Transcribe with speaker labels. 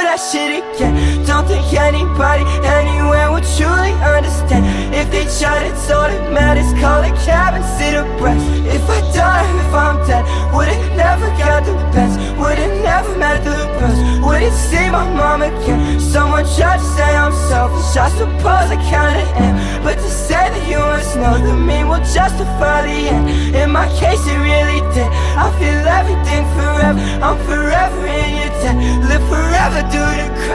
Speaker 1: that shit again. Don't think anybody anywhere will truly understand. If they try to tell it matters, call a cab and sit abreast. If I die, if I'm dead, would it never got the best? Would it never met the best? Would it see my mom again? Someone tried to say I'm selfish, I suppose I kinda am. But to say that you must know that me will justify the end. In my case it really did. I feel everything forever, I'm forever in your debt. Live forever, do the crap.